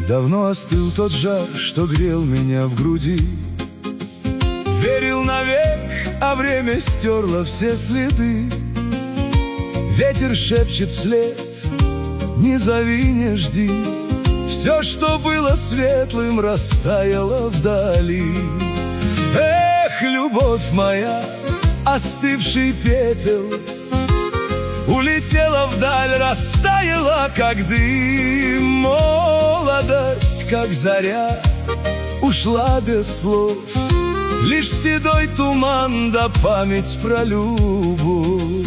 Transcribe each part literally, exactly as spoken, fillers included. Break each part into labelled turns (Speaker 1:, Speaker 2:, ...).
Speaker 1: Давно остыл тот жар, что грел меня в груди. Верил навек, а время стерло все следы. Ветер шепчет вслед: не зови, не жди. Все, что было светлым, растаяло вдали. Эх, любовь моя, остывший пепел, улетела вдаль, растаяла, как дым. Молодость, как заря, ушла без слов. Лишь седой туман да память про любовь.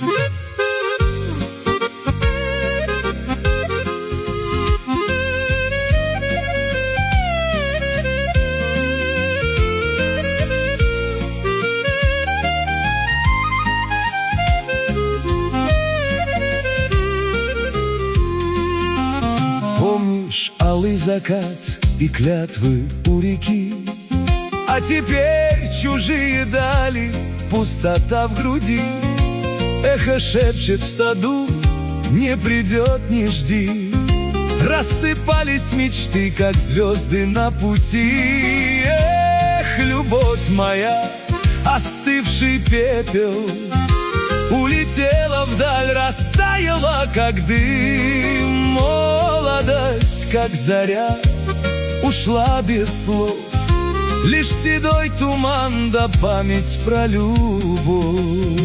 Speaker 1: Помнишь алый закат и клятвы у реки? А теперь чужие дали, пустота в груди. Эхо шепчет в саду: не придет, не жди. Рассыпались мечты, как звезды на пути. Эх, любовь моя, остывший пепел, улетела вдаль, растаяла, как дым. Молодость, как заря, ушла без слов. Лишь седой туман да память про любовь.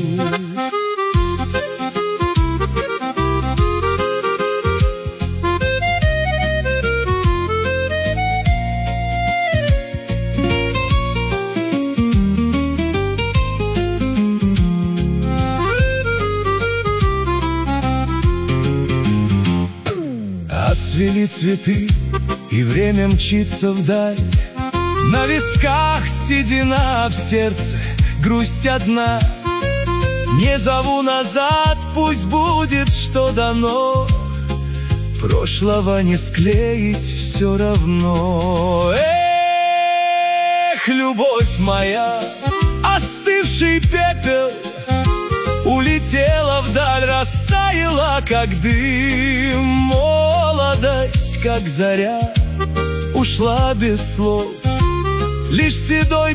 Speaker 1: Отцвели цветы, и время мчится вдаль. На висках седина, в сердце грусть одна. Не зову назад, пусть будет, что дано. Прошлого не склеить все равно. Эх, любовь моя, остывший пепел, улетела вдаль, растаяла, как дым. Молодость, как заря, ушла без слов. Лишь седой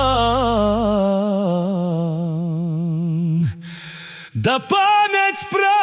Speaker 1: туман да память про